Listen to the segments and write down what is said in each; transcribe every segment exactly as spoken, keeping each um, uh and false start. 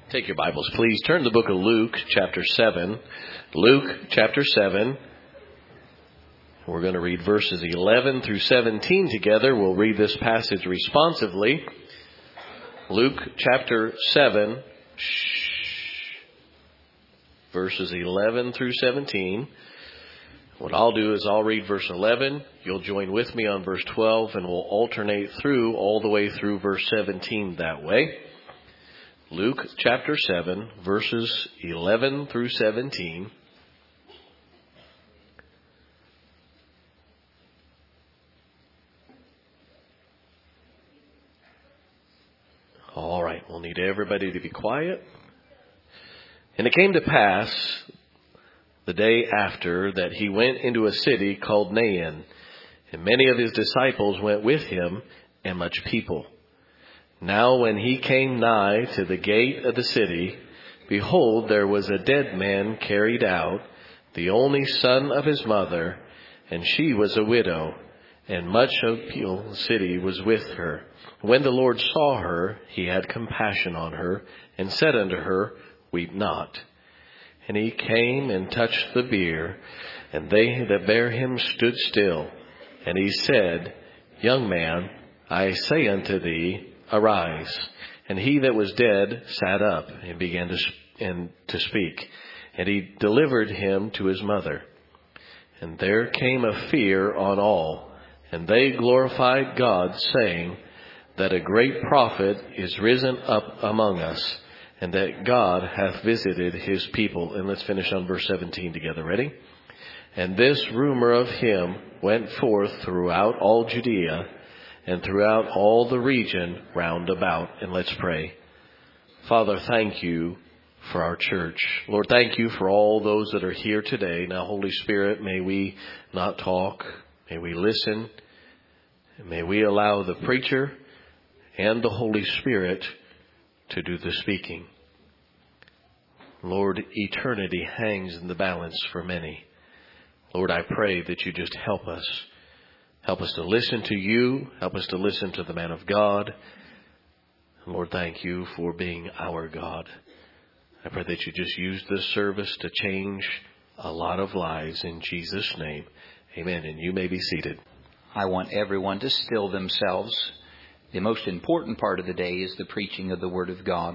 Take your Bibles, please. Turn to the book of Luke, chapter seven. Luke, chapter seven. We're going to read verses eleven through seventeen together. We'll read this passage responsively. Luke, chapter seven, shh, verses eleven through seventeen. What I'll do is I'll read verse eleven. You'll join with me on verse twelve, and we'll alternate through all the way through verse seventeen that way. Luke chapter seven, verses eleven through seventeen. All right, we'll need everybody to be quiet. And it came to pass the day after that he went into a city called Nain, and many of his disciples went with him, and much people. Now when he came nigh to the gate of the city, behold, there was a dead man carried out, the only son of his mother, and she was a widow, and much of the city was with her. When the Lord saw her, he had compassion on her, and said unto her, Weep not. And he came and touched the bier, and they that bare him stood still. And he said, Young man, I say unto thee, Arise. And he that was dead sat up and began to, and to speak. And he delivered him to his mother. And there came a fear on all. And they glorified God, saying, That a great prophet is risen up among us, and that God hath visited his people. And let's finish on verse seventeen together. Ready? And this rumor of him went forth throughout all Judea, and throughout all the region round about. And let's pray. Father, thank you for our church. Lord, thank you for all those that are here today. Now, Holy Spirit, may we not talk. May we listen. And may we allow the preacher and the Holy Spirit to do the speaking. Lord, eternity hangs in the balance for many. Lord, I pray that you just help us. Help us to listen to you. Help us to listen to the man of God. Lord, thank you for being our God. I pray that you just use this service to change a lot of lives in Jesus' name. Amen. And you may be seated. I want everyone to still themselves. The most important part of the day is the preaching of the Word of God.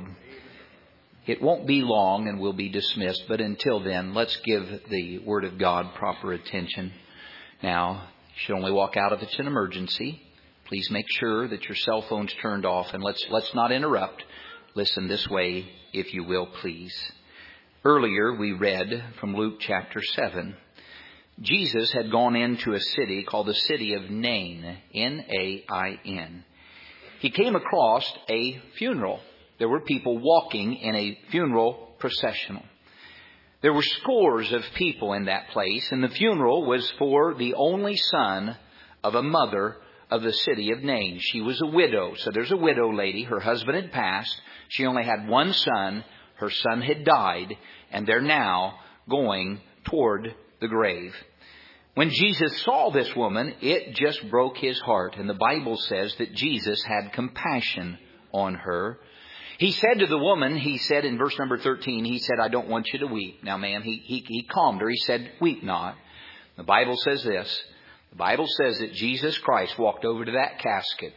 It won't be long and we'll be dismissed, but until then, let's give the Word of God proper attention. Now, you should only walk out if it's an emergency. Please make sure that your cell phone's turned off, and let's let's not interrupt. Listen this way, if you will, please. Earlier, we read from Luke chapter seven. Jesus had gone into a city called the city of Nain, N A I N. He came across a funeral. There were people walking in a funeral processional. There were scores of people in that place, and the funeral was for the only son of a mother of the city of Nain. She was a widow. So there's a widow lady. Her husband had passed. She only had one son. Her son had died, and they're now going toward the grave. When Jesus saw this woman, it just broke his heart. And the Bible says that Jesus had compassion on her. He said to the woman, he said in verse number thirteen, he said, I don't want you to weep. Now, ma'am, he, he, he calmed her. He said, weep not. The Bible says this. The Bible says that Jesus Christ walked over to that casket.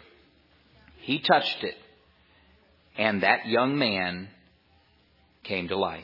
He touched it. And that young man came to life.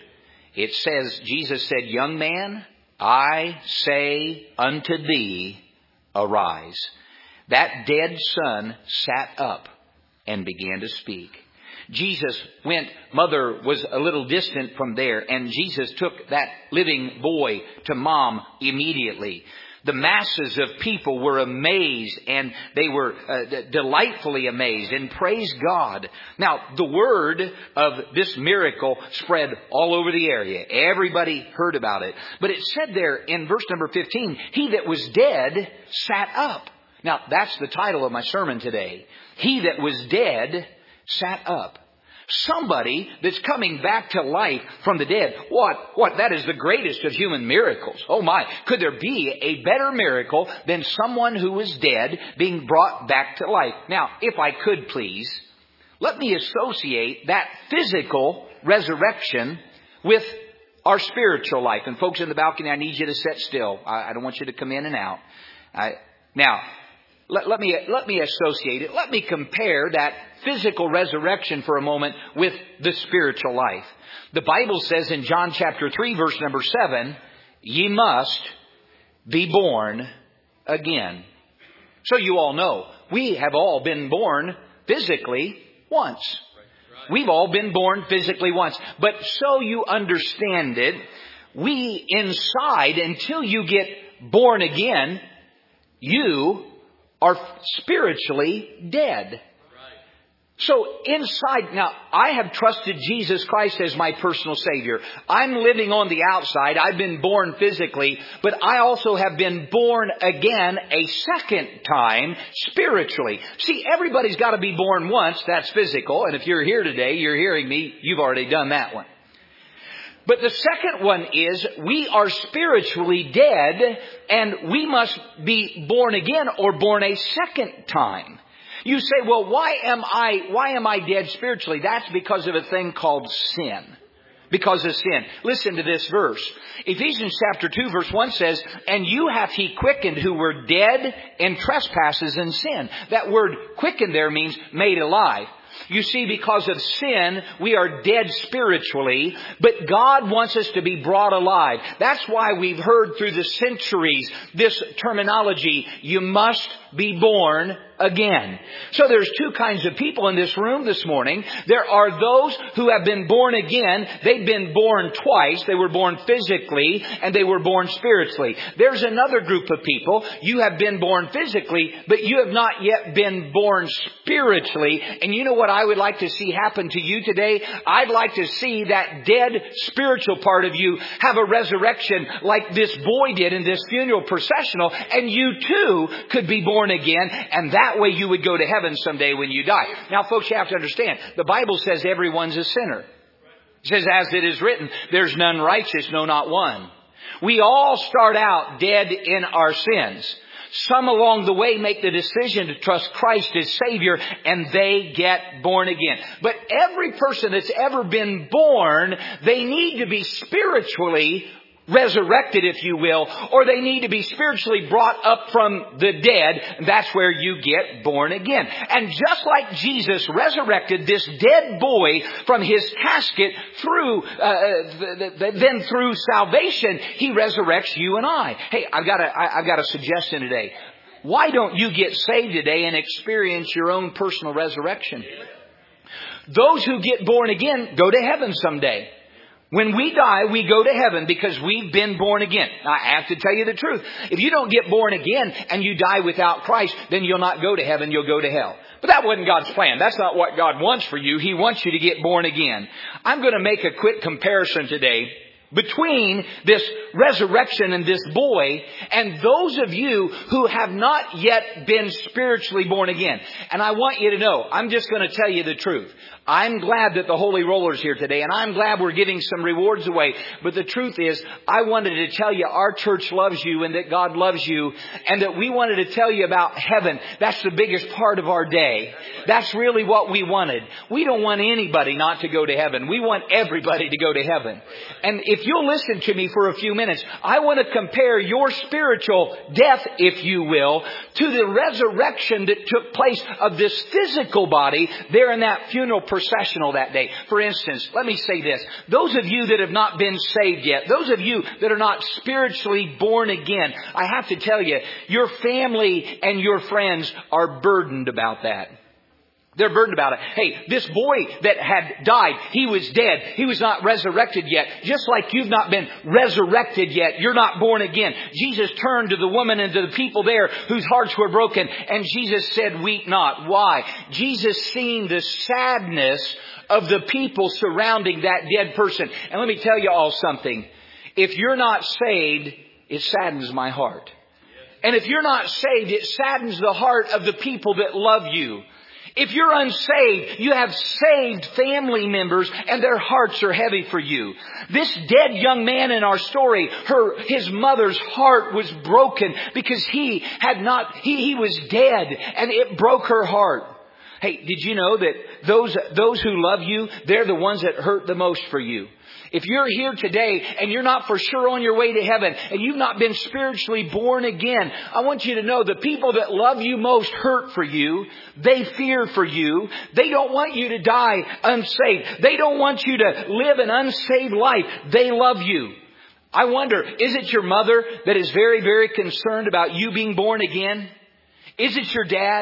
It says, Jesus said, Young man, I say unto thee, arise. That dead son sat up and began to speak. Jesus went, mother was a little distant from there, and Jesus took that living boy to mom immediately. The masses of people were amazed, and they were uh, d- delightfully amazed, and praised God. Now, the word of this miracle spread all over the area. Everybody heard about it. But it said there in verse number fifteen, he that was dead sat up. Now, that's the title of my sermon today. He that was dead sat up. Somebody that's coming back to life from the dead. What? What? That is the greatest of human miracles. Oh my. Could there be a better miracle than someone who was dead being brought back to life? Now, if I could please, let me associate that physical resurrection with our spiritual life. And folks in the balcony, I need you to sit still. I, I don't want you to come in and out. I, now, let, let me let me associate it. Let me compare that physical resurrection for a moment with the spiritual life. The Bible says in John chapter three, verse number seven, ye must be born again. So you all know, we have all been born physically once. We've all been born physically once. But so you understand it, we inside, until you get born again, you are spiritually dead. So inside, now, I have trusted Jesus Christ as my personal Savior. I'm living on the outside. I've been born physically, but I also have been born again a second time spiritually. See, everybody's got to be born once. That's physical. And if you're here today, you're hearing me, you've already done that one. But the second one is we are spiritually dead and we must be born again or born a second time. You say, well, why am I, why am I dead spiritually? That's because of a thing called sin. Because of sin. Listen to this verse. Ephesians chapter two verse one says, and you hath he quickened who were dead in trespasses and sin. That word quickened there means made alive. You see, because of sin, we are dead spiritually, but God wants us to be brought alive. That's why we've heard through the centuries this terminology, you must be born again. So there's two kinds of people in this room this morning. There are those who have been born again. They've been born twice. They were born physically and they were born spiritually. There's another group of people. You have been born physically, but you have not yet been born spiritually. And you know what I would like to see happen to you today? I'd like to see that dead spiritual part of you have a resurrection like this boy did in this funeral processional, and you too could be born again, and that way you would go to heaven someday when you die. Now, folks, you have to understand, the Bible says everyone's a sinner. It says, as it is written, there's none righteous, no, not one. We all start out dead in our sins. Some along the way make the decision to trust Christ as Savior, and they get born again. But every person that's ever been born, they need to be spiritually resurrected, if you will, or they need to be spiritually brought up from the dead. That's where you get born again. And just like Jesus resurrected this dead boy from his casket through, uh, then through salvation, He resurrects you and I. Hey, I've got a, I've got a suggestion today. Why don't you get saved today and experience your own personal resurrection? Those who get born again go to heaven someday. When we die, we go to heaven because we've been born again. I have to tell you the truth. If you don't get born again and you die without Christ, then you'll not go to heaven, you'll go to hell. But that wasn't God's plan. That's not what God wants for you. He wants you to get born again. I'm going to make a quick comparison today between this resurrection and this boy and those of you who have not yet been spiritually born again. And I want you to know, I'm just going to tell you the truth. I'm glad that the Holy Roller's here today, and I'm glad we're giving some rewards away. But the truth is, I wanted to tell you our church loves you and that God loves you, and that we wanted to tell you about heaven. That's the biggest part of our day. That's really what we wanted. We don't want anybody not to go to heaven. We want everybody to go to heaven. And if you'll listen to me for a few minutes, I want to compare your spiritual death, if you will, to the resurrection that took place of this physical body there in that funeral processional that day. For instance, let me say this. Those of you that have not been saved yet, those of you that are not spiritually born again, I have to tell you, your family and your friends are burdened about that. They're burdened about it. Hey, this boy that had died, he was dead. He was not resurrected yet. Just like you've not been resurrected yet. You're not born again. Jesus turned to the woman and to the people there whose hearts were broken. And Jesus said, weep not. Why? Jesus seen the sadness of the people surrounding that dead person. And let me tell you all something. If you're not saved, it saddens my heart. And if you're not saved, it saddens the heart of the people that love you. If you're unsaved, you have saved family members and their hearts are heavy for you. This dead young man in our story, her, his mother's heart was broken because he had not, he, he was dead, and it broke her heart. Hey, did you know that those, those who love you, they're the ones that hurt the most for you. If you're here today and you're not for sure on your way to heaven and you've not been spiritually born again, I want you to know the people that love you most hurt for you. They fear for you. They don't want you to die unsaved. They don't want you to live an unsaved life. They love you. I wonder, is it your mother that is very, very concerned about you being born again? Is it your dad?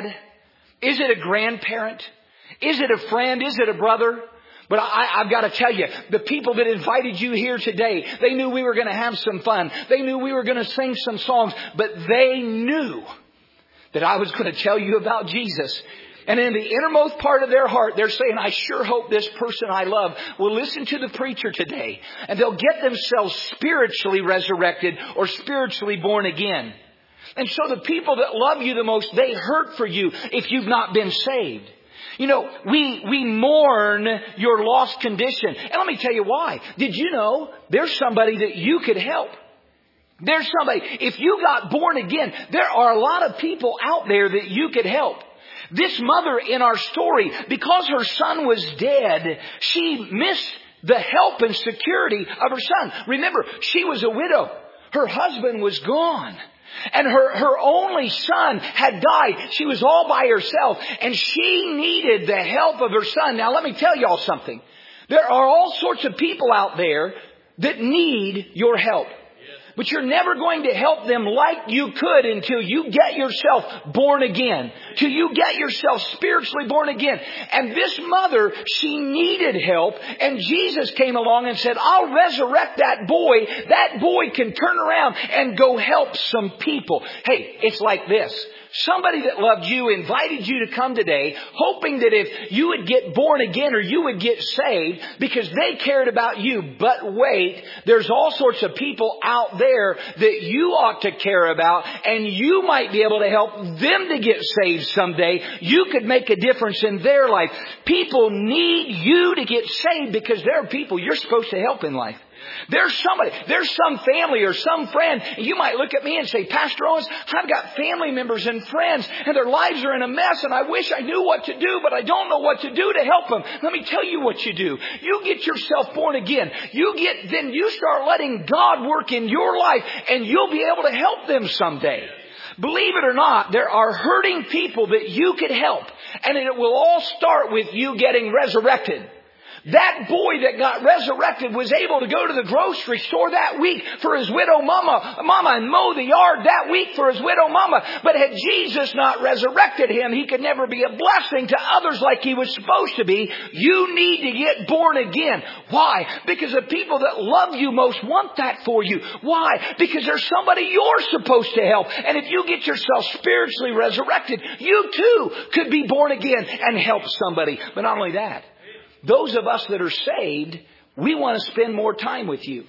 Is it a grandparent? Is it a friend? Is it a brother? But I, I've got to tell you, the people that invited you here today, they knew we were going to have some fun. They knew we were going to sing some songs. But they knew that I was going to tell you about Jesus. And in the innermost part of their heart, they're saying, I sure hope this person I love will listen to the preacher today. And they'll get themselves spiritually resurrected or spiritually born again. And so the people that love you the most, they hurt for you if you've not been saved. You know, we, we mourn your lost condition. And let me tell you why. Did you know there's somebody that you could help? There's somebody, if you got born again, there are a lot of people out there that you could help. This mother in our story, because her son was dead, she missed the help and security of her son. Remember, she was a widow. Her husband was gone. And her, her only son had died. She was all by herself. And she needed the help of her son. Now let me tell y'all something. There are all sorts of people out there that need your help. But you're never going to help them like you could until you get yourself born again. Till you get yourself spiritually born again. And this mother, she needed help. And Jesus came along and said, I'll resurrect that boy. That boy can turn around and go help some people. Hey, it's like this. Somebody that loved you invited you to come today, hoping that if you would get born again or you would get saved because they cared about you. But wait, there's all sorts of people out there that you ought to care about, and you might be able to help them to get saved someday. You could make a difference in their life. People need you to get saved because there are people you're supposed to help in life. There's somebody, there's some family or some friend, and you might look at me and say, Pastor Owens, I've got family members and friends, and their lives are in a mess, and I wish I knew what to do, but I don't know what to do to help them. Let me tell you what you do. You get yourself born again. You get, then you start letting God work in your life, and you'll be able to help them someday. Believe it or not, there are hurting people that you could help, and it will all start with you getting resurrected. That boy that got resurrected was able to go to the grocery store that week for his widow mama, mama and mow the yard that week for his widow mama. But had Jesus not resurrected him, he could never be a blessing to others like he was supposed to be. You need to get born again. Why? Because the people that love you most want that for you. Why? Because there's somebody you're supposed to help. And if you get yourself spiritually resurrected, you too could be born again and help somebody. But not only that, those of us that are saved, we want to spend more time with you.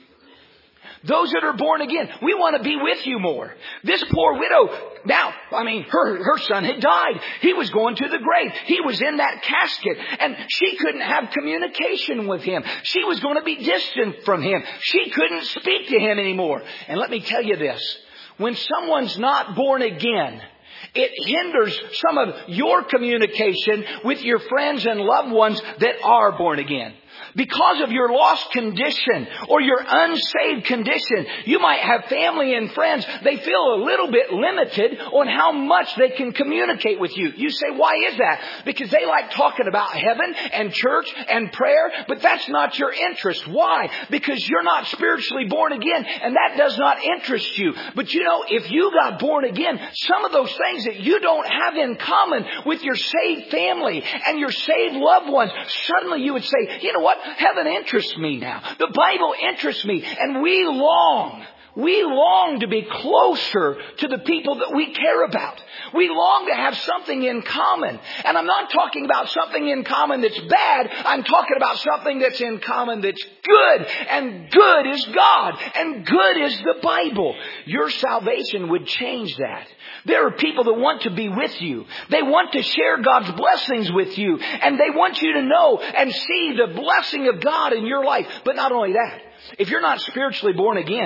Those that are born again, we want to be with you more. This poor widow, now, I mean, her, her son had died. He was going to the grave. He was in that casket, and she couldn't have communication with him. She was going to be distant from him. She couldn't speak to him anymore. And let me tell you this, when someone's not born again, it hinders some of your communication with your friends and loved ones that are born again. Because of your lost condition or your unsaved condition, you might have family and friends. They feel a little bit limited on how much they can communicate with you. You say, why is that? Because they like talking about heaven and church and prayer, but that's not your interest. Why? Because you're not spiritually born again, and that does not interest you. But you know, if you got born again, some of those things that you don't have in common with your saved family and your saved loved ones, suddenly you would say, you know what? Heaven interests me now. The Bible interests me. And we long, we long to be closer to the people that we care about. We long to have something in common. And I'm not talking about something in common that's bad. I'm talking about something that's in common that's good. And good is God. And good is the Bible. Your salvation would change that. There are people that want to be with you. They want to share God's blessings with you. And they want you to know and see the blessing of God in your life. But not only that, if you're not spiritually born again,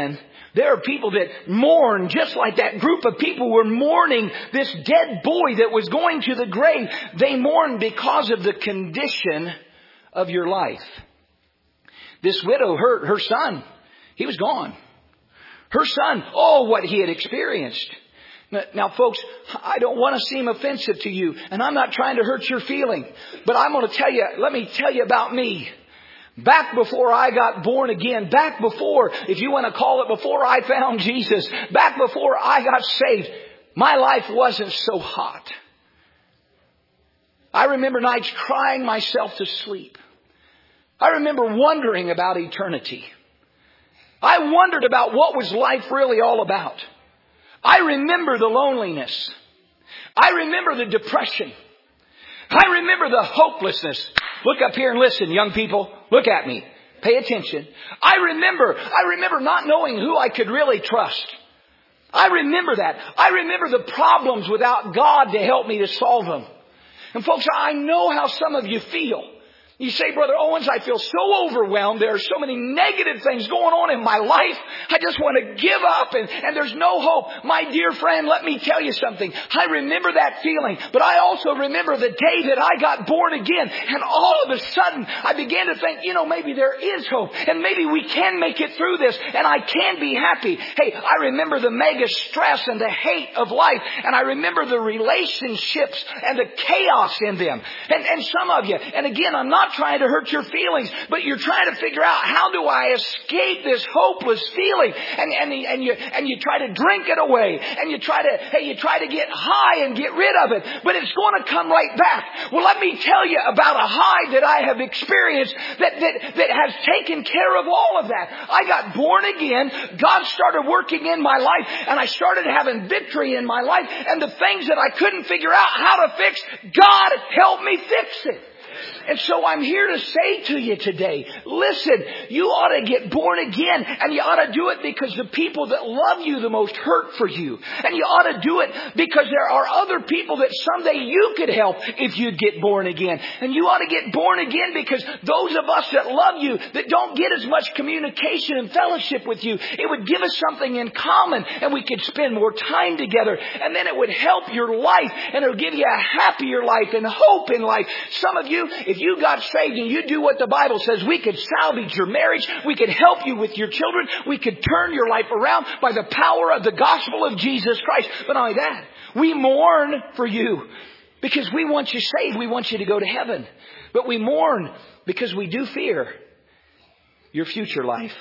There are people that mourn just like that group of people were mourning this dead boy that was going to the grave. They mourn because of the condition of your life. This widow, her, her son, he was gone. Her son, oh, what he had experienced. Now, now, folks, I don't want to seem offensive to you, and I'm not trying to hurt your feeling, but I'm going to tell you, let me tell you about me. Back before I got born again, back before, if you want to call it before I found Jesus, back before I got saved, my life wasn't so hot. I remember nights crying myself to sleep. I remember wondering about eternity. I wondered about what was life really all about. I remember the loneliness. I remember the depression. I remember the hopelessness. Look up here and listen, young people. Look at me. Pay attention. I remember, I remember not knowing who I could really trust. I remember that. I remember the problems without God to help me to solve them. And folks, I know how some of you feel. You say, Brother Owens, I feel so overwhelmed. There are so many negative things going on in my life. I just want to give up and, and there's no hope. My dear friend, let me tell you something. I remember that feeling, but I also remember the day that I got born again. And all of a sudden, I began to think, you know, maybe there is hope and maybe we can make it through this and I can be happy. Hey, I remember the mega stress and the hate of life. And I remember the relationships and the chaos in them. And, and some of you, and again, I'm not trying to hurt your feelings, but you're trying to figure out, how do I escape this hopeless feeling? And, and, and you, and you try to drink it away and you try to, hey, you try to get high and get rid of it, but it's going to come right back. Well, let me tell you about a high that I have experienced that, that, that has taken care of all of that. I got born again. God started working in my life and I started having victory in my life, and the things that I couldn't figure out how to fix, God helped me fix it. And so I'm here to say to you today, listen, you ought to get born again, and you ought to do it because the people that love you the most hurt for you. And you ought to do it because there are other people that someday you could help if you'd get born again. And you ought to get born again because those of us that love you, that don't get as much communication and fellowship with you, it would give us something in common and we could spend more time together. And then it would help your life and it would give you a happier life and hope in life. Some of you, if you got saved and you do what the Bible says, we could salvage your marriage. We could help you with your children. We could turn your life around by the power of the gospel of Jesus Christ. But not only that, we mourn for you because we want you saved. We want you to go to heaven. But we mourn because we do fear your future life.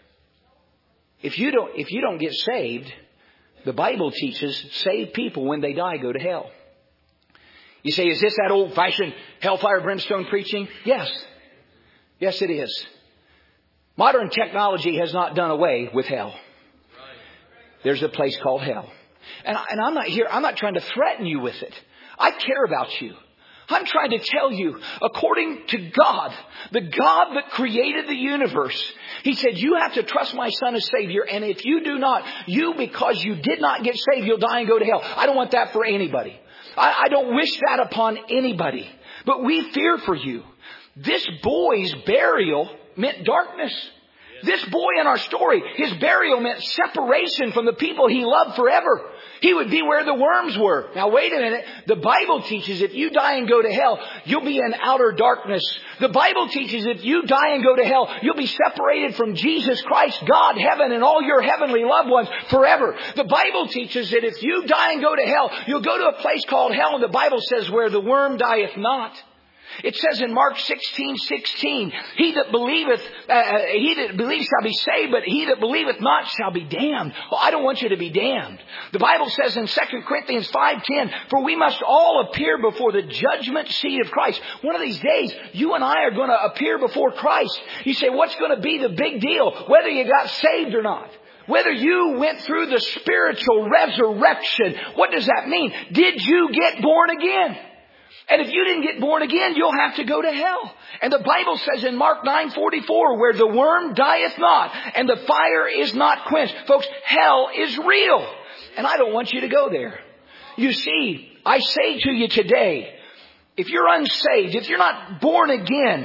If you don't, if you don't get saved, the Bible teaches saved people when they die go to hell. You say, is this that old-fashioned hellfire brimstone preaching? Yes. Yes, it is. Modern technology has not done away with hell. There's a place called hell. And, and I'm not here, I'm not trying to threaten you with it. I care about you. I'm trying to tell you, according to God, the God that created the universe, He said, you have to trust my Son as Savior. And if you do not, you, because you did not get saved, you'll die and go to hell. I don't want that for anybody. I, I don't wish that upon anybody. But we fear for you. This boy's burial meant darkness. This boy in our story, his burial meant separation from the people he loved forever. He would be where the worms were. Now wait a minute. The Bible teaches if you die and go to hell, you'll be in outer darkness. The Bible teaches if you die and go to hell, you'll be separated from Jesus Christ, God, heaven, and all your heavenly loved ones forever. The Bible teaches that if you die and go to hell, you'll go to a place called hell, and the Bible says where the worm dieth not. It says in Mark sixteen sixteen, he that believeth, uh, he that believes shall be saved, but he that believeth not shall be damned. Well, I don't want you to be damned. The Bible says in Second Corinthians five ten, for we must all appear before the judgment seat of Christ. One of these days, you and I are going to appear before Christ. You say, what's going to be the big deal? Whether you got saved or not. Whether you went through the spiritual resurrection. What does that mean? Did you get born again? And if you didn't get born again, you'll have to go to hell. And the Bible says in Mark nine forty-four, where the worm dieth not and the fire is not quenched. Folks, hell is real. And I don't want you to go there. You see, I say to you today, if you're unsaved, if you're not born again,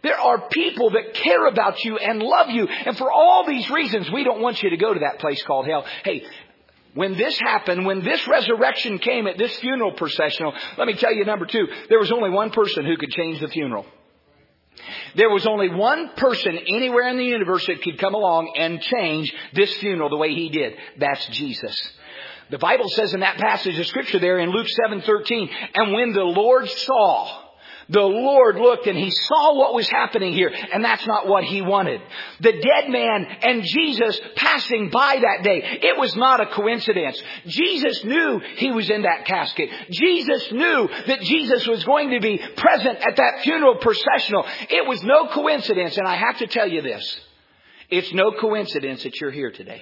There are people that care about you and love you. And for all these reasons, we don't want you to go to that place called hell. Hey, when this happened, when this resurrection came at this funeral processional, let me tell you, number two, there was only one person who could change the funeral. There was only one person anywhere in the universe that could come along and change this funeral the way He did. That's Jesus. The Bible says in that passage of Scripture there in Luke seven thirteen, and when the Lord saw, the Lord looked and He saw what was happening here, and that's not what He wanted. The dead man and Jesus passing by that day, it was not a coincidence. Jesus knew He was in that casket. Jesus knew that Jesus was going to be present at that funeral processional. It was no coincidence, and I have to tell you this. It's no coincidence that you're here today.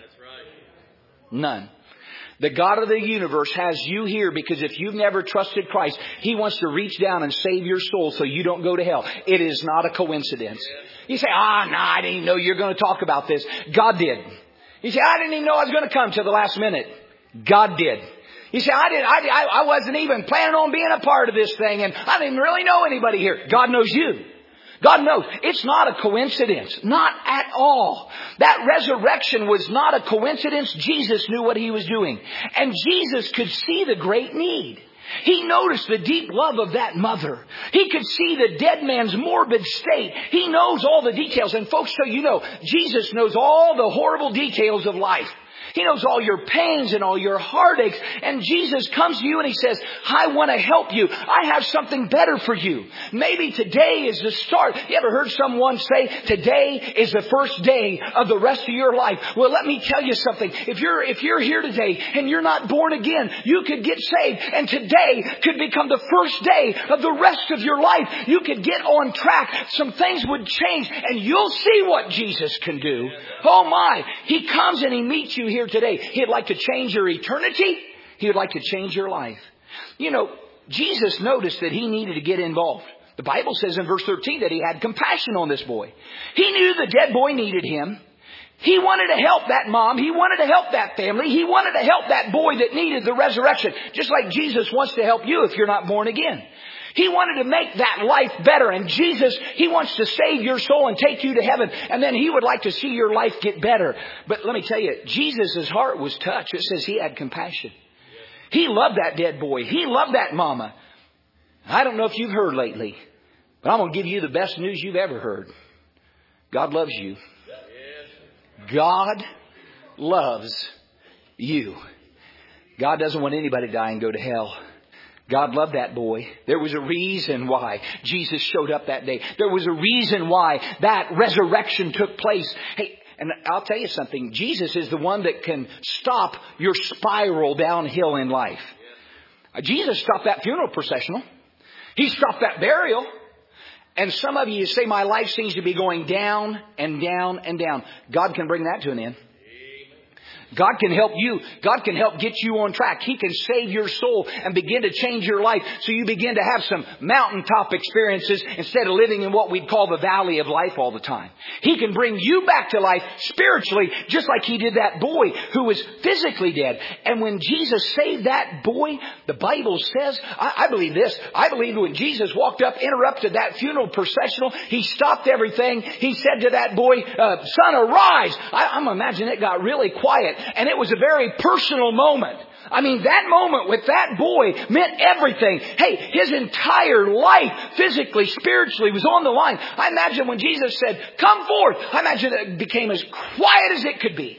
None. The God of the universe has you here because if you've never trusted Christ, He wants to reach down and save your soul so you don't go to hell. It is not a coincidence. You say, ah, no, I didn't even know you were going to talk about this. God did. You say, I didn't even know I was going to come till the last minute. God did. You say, I didn't, I, I wasn't even planning on being a part of this thing, and I didn't really know anybody here. God knows you. God knows. It's not a coincidence. Not at all. That resurrection was not a coincidence. Jesus knew what He was doing. And Jesus could see the great need. He noticed the deep love of that mother. He could see the dead man's morbid state. He knows all the details. And folks, so you know, Jesus knows all the horrible details of life. He knows all your pains and all your heartaches. And Jesus comes to you and He says, I want to help you. I have something better for you. Maybe today is the start. You ever heard someone say, today is the first day of the rest of your life? Well, let me tell you something. If you're, if you're here today and you're not born again, you could get saved. And today could become the first day of the rest of your life. You could get on track. Some things would change and you'll see what Jesus can do. Oh my. He comes and He meets you here today. He'd like to change your eternity. He would like to change your life. You know, Jesus noticed that He needed to get involved. The Bible says in verse thirteen that He had compassion on this boy. He knew the dead boy needed Him. He wanted to help that mom. He wanted to help that family. He wanted to help that boy that needed the resurrection. Just like Jesus wants to help you if you're not born again. He wanted to make that life better. And Jesus, He wants to save your soul and take you to heaven. And then He would like to see your life get better. But let me tell you, Jesus' heart was touched. It says He had compassion. He loved that dead boy. He loved that mama. I don't know if you've heard lately, but I'm going to give you the best news you've ever heard. God loves you. God loves you. God doesn't want anybody to die and go to hell. God loved that boy. There was a reason why Jesus showed up that day. There was a reason why that resurrection took place. Hey, and I'll tell you something. Jesus is the one that can stop your spiral downhill in life. Jesus stopped that funeral processional. He stopped that burial. And some of you say, my life seems to be going down and down and down. God can bring that to an end. God can help you. God can help get you on track. He can save your soul and begin to change your life so you begin to have some mountaintop experiences instead of living in what we'd call the valley of life all the time. He can bring you back to life spiritually just like He did that boy who was physically dead. And when Jesus saved that boy, the Bible says, I, I believe this, I believe when Jesus walked up, interrupted that funeral processional, He stopped everything. He said to that boy, uh, son, arise. I, I'm imagining it got really quiet. And it was a very personal moment. I mean, that moment with that boy meant everything. Hey, his entire life, physically, spiritually, was on the line. I imagine when Jesus said, come forth, I imagine it became as quiet as it could be.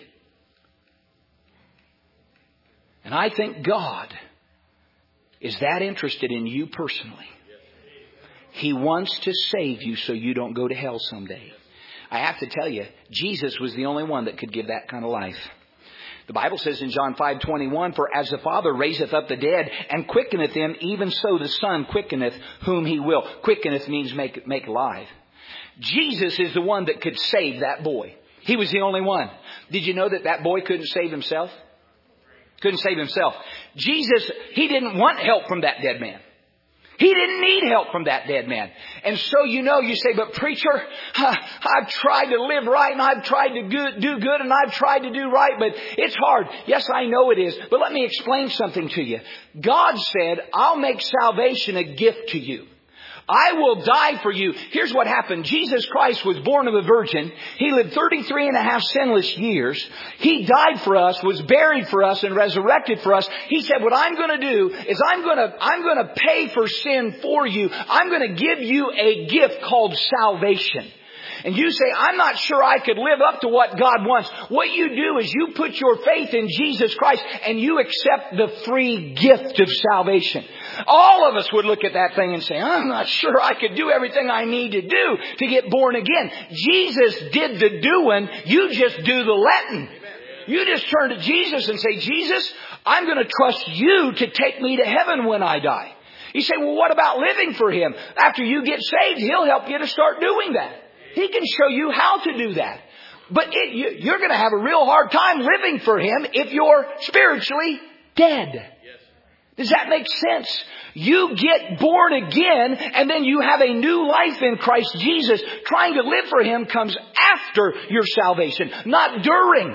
And I think God is that interested in you personally. He wants to save you so you don't go to hell someday. I have to tell you, Jesus was the only one that could give that kind of life. The Bible says in John five twenty-one, for as the Father raiseth up the dead and quickeneth them, even so the Son quickeneth whom He will. Quickeneth means make, make alive. Jesus is the one that could save that boy. He was the only one. Did you know that that boy couldn't save himself? Couldn't save himself. Jesus, He didn't want help from that dead man. He didn't need help from that dead man. And so you know, you say, but preacher, I've tried to live right and I've tried to do good and I've tried to do right, but it's hard. Yes, I know it is. But let me explain something to you. God said, I'll make salvation a gift to you. I will die for you. Here's what happened. Jesus Christ was born of a virgin. He lived thirty-three and a half sinless years. He died for us, was buried for us, and resurrected for us. He said, what I'm going to do is I'm going to, I'm going to pay for sin for you. I'm going to give you a gift called salvation. And you say, I'm not sure I could live up to what God wants. What you do is you put your faith in Jesus Christ and you accept the free gift of salvation. All of us would look at that thing and say, I'm not sure I could do everything I need to do to get born again. Jesus did the doing. You just do the letting. You just turn to Jesus and say, Jesus, I'm going to trust you to take me to heaven when I die. You say, well, what about living for Him? After you get saved, He'll help you to start doing that. He can show you how to do that. But it, you, you're going to have a real hard time living for Him if you're spiritually dead. Yes. Does that make sense? You get born again and then you have a new life in Christ Jesus. Trying to live for Him comes after your salvation, not during.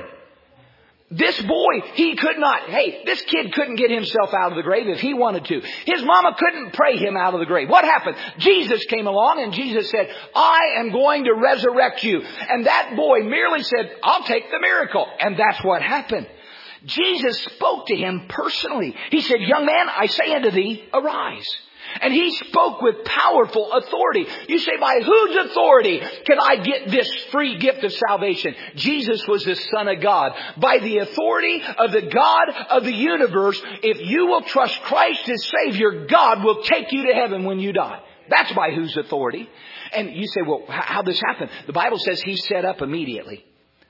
This boy, he could not, hey, this kid couldn't get himself out of the grave if he wanted to. His mama couldn't pray him out of the grave. What happened? Jesus came along and Jesus said, I am going to resurrect you. And that boy merely said, I'll take the miracle. And that's what happened. Jesus spoke to him personally. He said, young man, I say unto thee, arise. And He spoke with powerful authority. You say, by whose authority can I get this free gift of salvation? Jesus was the Son of God. By the authority of the God of the universe, if you will trust Christ as Savior, God will take you to heaven when you die. That's by whose authority. And you say, well, how'd this happen? The Bible says He set up immediately.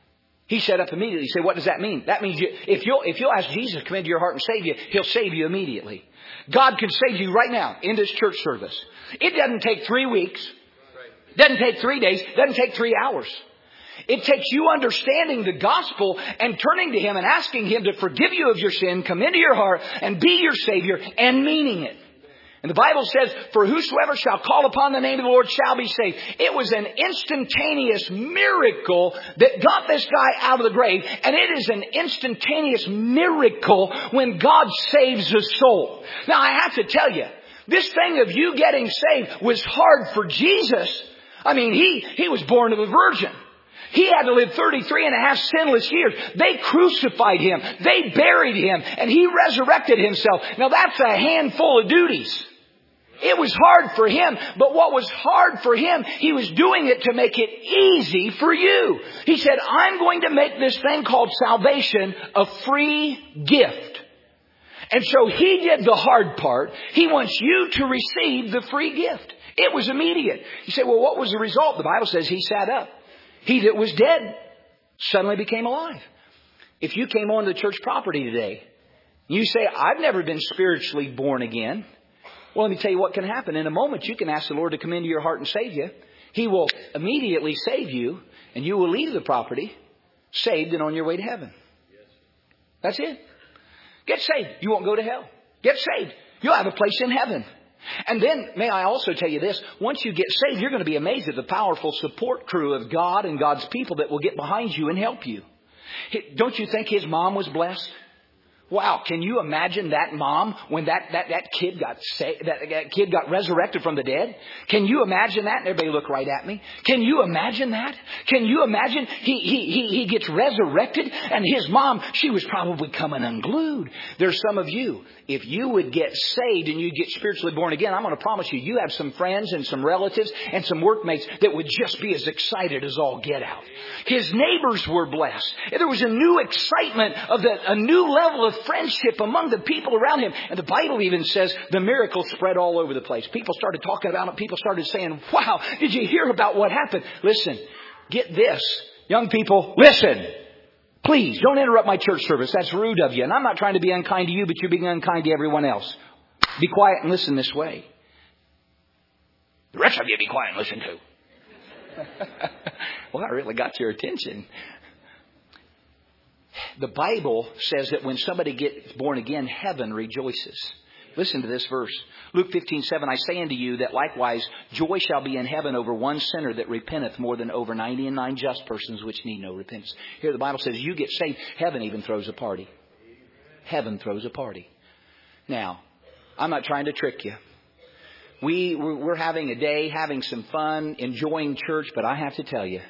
He set up immediately. You say, what does that mean? That means you, if you'll, if you'll ask Jesus to come into your heart and save you, He'll save you immediately. God can save you right now in this church service. It doesn't take three weeks. Doesn't take three days. Doesn't take three hours. It takes you understanding the gospel and turning to Him and asking Him to forgive you of your sin, come into your heart and be your Savior and meaning it. And the Bible says, for whosoever shall call upon the name of the Lord shall be saved. It was an instantaneous miracle that got this guy out of the grave. And it is an instantaneous miracle when God saves a soul. Now, I have to tell you, this thing of you getting saved was hard for Jesus. I mean, he, he was born of a virgin. He had to live thirty-three and a half sinless years. They crucified Him. They buried Him. And He resurrected Himself. Now that's a handful of duties. It was hard for Him. But what was hard for Him, He was doing it to make it easy for you. He said, I'm going to make this thing called salvation a free gift. And so He did the hard part. He wants you to receive the free gift. It was immediate. You say, well, what was the result? The Bible says He sat up. He that was dead suddenly became alive. If you came onto the church property today, you say, I've never been spiritually born again. Well, let me tell you what can happen. In a moment, you can ask the Lord to come into your heart and save you. He will immediately save you, and you will leave the property saved and on your way to heaven. That's it. Get saved. You won't go to hell. Get saved. You'll have a place in heaven. And then, may I also tell you this, once you get saved, you're going to be amazed at the powerful support crew of God and God's people that will get behind you and help you. Don't you think his mom was blessed? Wow, can you imagine that mom when that, that, that kid got saved, that, that kid got resurrected from the dead? Can you imagine that? And everybody look right at me. Can you imagine that? Can you imagine he, he, he, he gets resurrected and his mom, she was probably coming unglued. There's some of you, if you would get saved and you get spiritually born again, I'm going to promise you, you have some friends and some relatives and some workmates that would just be as excited as all get out. His neighbors were blessed. There was a new excitement of the, a new level of friendship among the people around him. And the Bible even says the miracle spread all over the place. People started talking about it. People started saying, wow, did you hear about what happened? Listen, get this. Young people, listen. Please don't interrupt my church service. That's rude of you. And I'm not trying to be unkind to you, but you're being unkind to everyone else. Be quiet and listen this way. The rest of you be quiet and listen too. Well, I really got your attention. The Bible says that when somebody gets born again, heaven rejoices. Listen to this verse. Luke fifteen seven, I say unto you that likewise joy shall be in heaven over one sinner that repenteth more than over ninety and nine just persons which need no repentance. Here the Bible says you get saved, heaven even throws a party. Heaven throws a party. Now, I'm not trying to trick you. We, we're having a day, having some fun, enjoying church, but I have to tell you,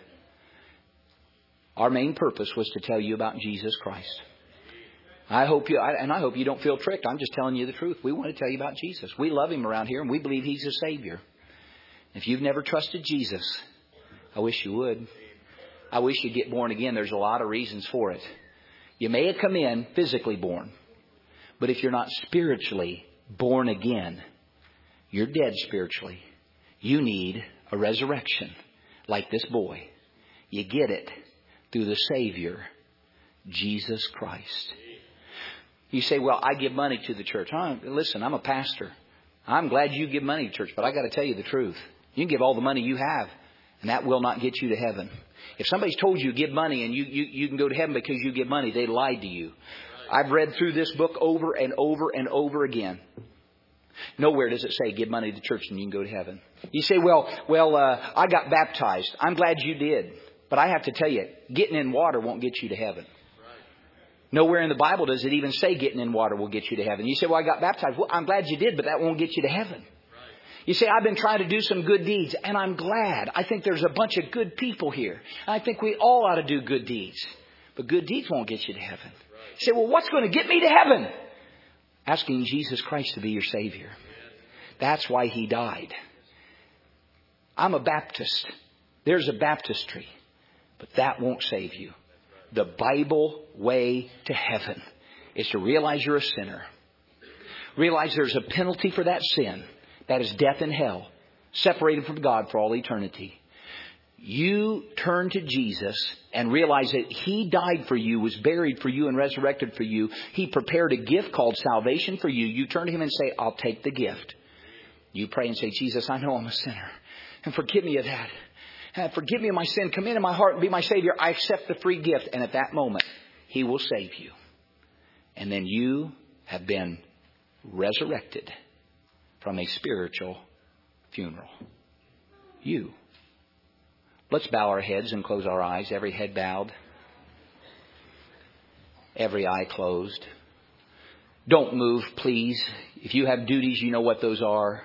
our main purpose was to tell you about Jesus Christ. I hope you, and I hope you don't feel tricked. I'm just telling you the truth. We want to tell you about Jesus. We love Him around here, and we believe He's a Savior. If you've never trusted Jesus, I wish you would. I wish you'd get born again. There's a lot of reasons for it. You may have come in physically born, but if you're not spiritually born again, you're dead spiritually. You need a resurrection like this boy. You get it through the Savior, Jesus Christ. You say, well, I give money to the church. Oh, listen, I'm a pastor. I'm glad you give money to church, but I got to tell you the truth. You can give all the money you have, and that will not get you to heaven. If somebody's told you give money and you, you, you can go to heaven because you give money, they lied to you. I've read through this book over and over and over again. Nowhere does it say give money to the church and you can go to heaven. You say, well, well, uh, I got baptized. I'm glad you did. But I have to tell you, getting in water won't get you to heaven. Nowhere in the Bible does it even say getting in water will get you to heaven. You say, well, I got baptized. Well, I'm glad you did, but that won't get you to heaven. You say, I've been trying to do some good deeds, and I'm glad. I think there's a bunch of good people here. I think we all ought to do good deeds. But good deeds won't get you to heaven. You say, well, what's going to get me to heaven? Asking Jesus Christ to be your Savior. That's why He died. I'm a Baptist. There's a baptistry. But that won't save you. The Bible way to heaven is to realize you're a sinner. Realize there's a penalty for that sin. That is death and hell. Separated from God for all eternity. You turn to Jesus and realize that He died for you, was buried for you, and resurrected for you. He prepared a gift called salvation for you. You turn to Him and say, I'll take the gift. You pray and say, Jesus, I know I'm a sinner. And forgive me of that. And forgive me of my sin. Come into my heart and be my Savior. I accept the free gift. And at that moment, He will save you. And then you have been resurrected from a spiritual funeral. You. Let's bow our heads and close our eyes. Every head bowed. Every eye closed. Don't move, please. If you have duties, you know what those are.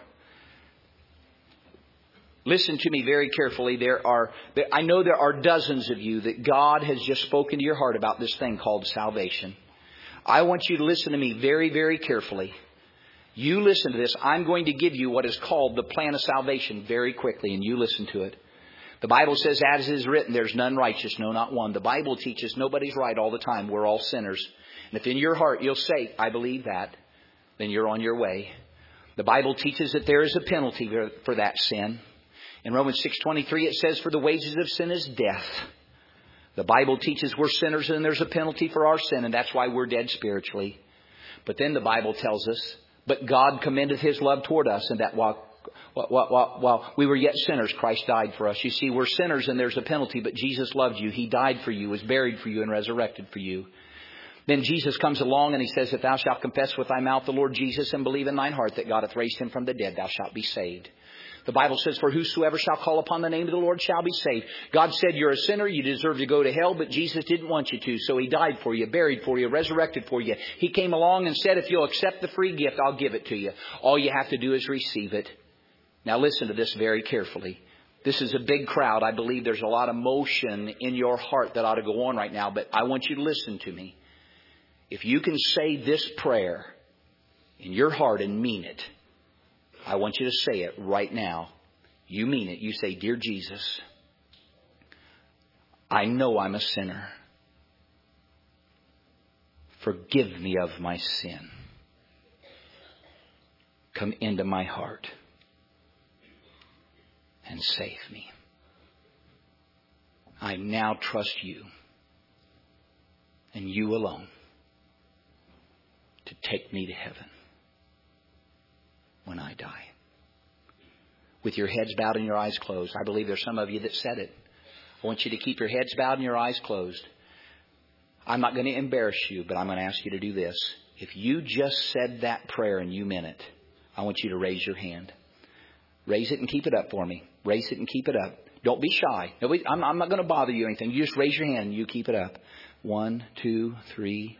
Listen to me very carefully. There are, I know there are dozens of you that God has just spoken to your heart about this thing called salvation. I want you to listen to me very, very carefully. You listen to this. I'm going to give you what is called the plan of salvation very quickly, and you listen to it. The Bible says, as it is written, there's none righteous, no, not one. The Bible teaches nobody's right all the time. We're all sinners. And if in your heart you'll say, I believe that, then you're on your way. The Bible teaches that there is a penalty for that sin. In Romans six twenty-three, it says, for the wages of sin is death. The Bible teaches we're sinners and there's a penalty for our sin, and that's why we're dead spiritually. But then the Bible tells us, but God commendeth His love toward us, and that while, while, while, while we were yet sinners, Christ died for us. You see, we're sinners and there's a penalty, but Jesus loved you. He died for you, was buried for you, and resurrected for you. Then Jesus comes along and He says, if thou shalt confess with thy mouth the Lord Jesus and believe in thine heart that God hath raised Him from the dead, thou shalt be saved. The Bible says, for whosoever shall call upon the name of the Lord shall be saved. God said you're a sinner, you deserve to go to hell, but Jesus didn't want you to. So He died for you, buried for you, resurrected for you. He came along and said, if you'll accept the free gift, I'll give it to you. All you have to do is receive it. Now listen to this very carefully. This is a big crowd. I believe there's a lot of motion in your heart that ought to go on right now, but I want you to listen to me. If you can say this prayer in your heart and mean it, I want you to say it right now. You mean it. You say, dear Jesus, I know I'm a sinner. Forgive me of my sin. Come into my heart and save me. I now trust you and you alone to take me to heaven when I die. With your heads bowed and your eyes closed. I believe there's some of you that said it. I want you to keep your heads bowed and your eyes closed. I'm not going to embarrass you, but I'm going to ask you to do this. If you just said that prayer and you meant it, I want you to raise your hand. Raise it and keep it up for me. Raise it and keep it up. Don't be shy. Nobody, I'm, I'm not going to bother you or anything. You just raise your hand and you keep it up. One, two, three,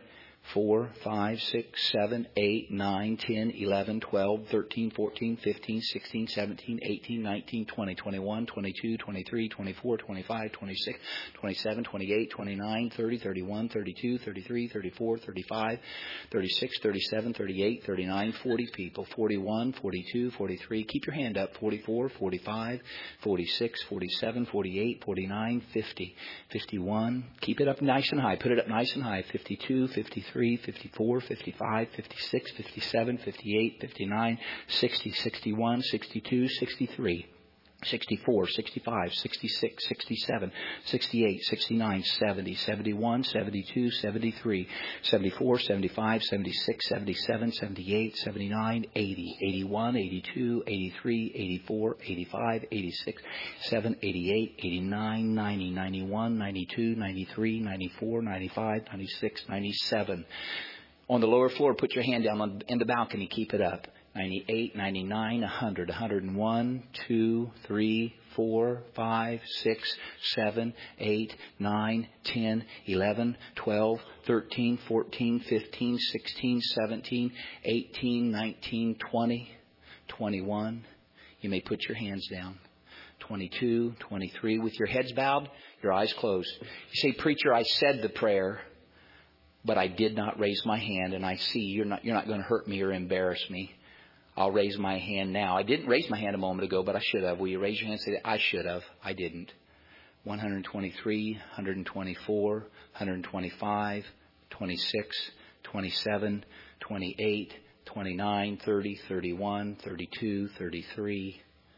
four, five, six, seven, eight, nine, ten, eleven, twelve, thirteen, fourteen, fifteen, sixteen, seventeen, eighteen, nineteen, twenty, twenty-one, twenty-two, twenty-three, twenty-four, twenty-five, twenty-six, twenty-seven, twenty-eight, twenty-nine, thirty, thirty-one, thirty-two, thirty-three, thirty-four, thirty-five, thirty-six, thirty-seven, thirty-eight, thirty-nine, forty people, forty-one, forty-two, forty-three. Keep your hand up. forty-four, forty-five, forty-six, forty-seven, forty-eight, forty-nine, fifty, fifty-one. Keep it up nice and high. Put it up nice and high. fifty-two, fifty-three, fifty-four, fifty-five, fifty-six, fifty-seven, fifty-eight, fifty-nine, sixty, sixty-one, sixty-two, sixty-three. sixty-four, sixty-five, sixty-six, sixty-seven, sixty-eight, sixty-nine, seventy, seventy-one, seventy-two, seventy-three, seventy-four, seventy-five, seventy-six, seventy-seven, seventy-eight, seventy-nine, eighty, eighty-one, eighty-two, eighty-three, eighty-four, eighty-five, eighty-six, seven, eighty-eight, eighty-nine, ninety, ninety-one, ninety-two, ninety-three, ninety-four, ninety-five, ninety-six, ninety-seven. On the lower floor, put your hand down on, in the balcony. Keep it up. ninety-eight, ninety-nine, one hundred, one hundred one, two, three, four, five, six, seven, eight, nine, ten, eleven, twelve, thirteen, fourteen, fifteen, sixteen, seventeen, eighteen, nineteen, twenty, twenty-one. You may put your hands down. twenty-two, twenty-three. With your heads bowed, your eyes closed. You say, "Preacher, I said the prayer, but I did not raise my hand, and I see you're not, you're not going to hurt me or embarrass me. I'll raise my hand now." I didn't raise my hand a moment ago, but I should have. Will you raise your hand and say, "I should have. I didn't." one hundred twenty-three, one hundred twenty-four, one hundred twenty-five, twenty-six, twenty-seven, twenty-eight, twenty-nine, thirty, thirty-one, thirty-two, thirty-three.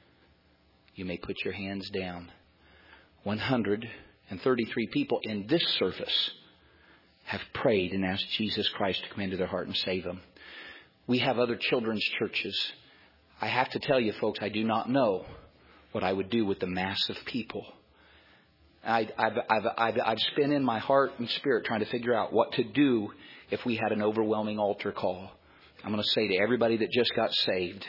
You may put your hands down. one hundred thirty-three people in this service have prayed and asked Jesus Christ to come into their heart and save them. We have other children's churches. I have to tell you, folks, I do not know what I would do with the mass of people. I, I've, I've, I've, I've spent in my heart and spirit trying to figure out what to do if we had an overwhelming altar call. I'm going to say to everybody that just got saved,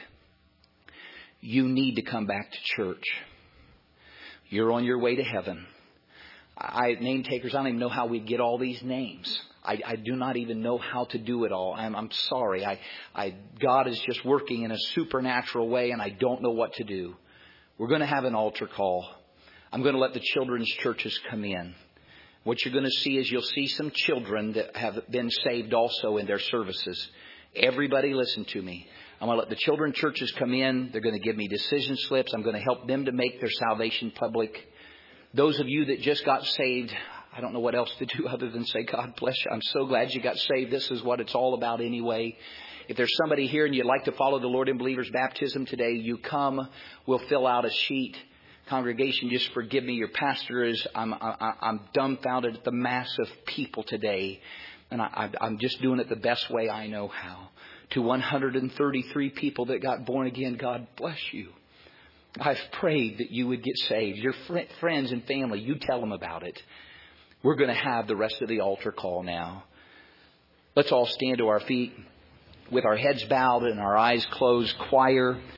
you need to come back to church. You're on your way to heaven. I name takers, I don't even know how we get all these names. I, I do not even know how to do it all. I'm, I'm sorry. I, I, God is just working in a supernatural way, and I don't know what to do. We're going to have an altar call. I'm going to let the children's churches come in. What you're going to see is you'll see some children that have been saved also in their services. Everybody listen to me. I'm going to let the children's churches come in. They're going to give me decision slips. I'm going to help them to make their salvation public. Those of you that just got saved, I don't know what else to do other than say, "God bless you. I'm so glad you got saved. This is what it's all about anyway." If there's somebody here and you'd like to follow the Lord in Believer's baptism today, you come. We'll fill out a sheet. Congregation, just forgive me. Your pastor is, I'm, I, I'm dumbfounded at the mass of people today. And I, I'm just doing it the best way I know how. To one hundred thirty-three people that got born again, God bless you. I've prayed that you would get saved. Your fr- friends and family, you tell them about it. We're going to have the rest of the altar call now. Let's all stand to our feet with our heads bowed and our eyes closed. Choir.